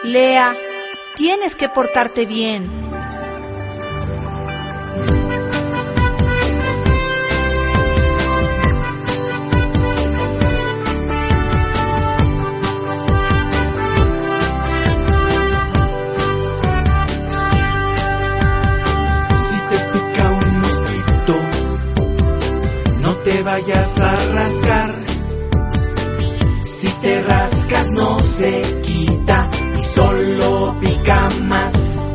Lea, tienes que portarte bien. Si te pica un mosquito, no te vayas a rascar. Si te rascas no se quita y solo pica más.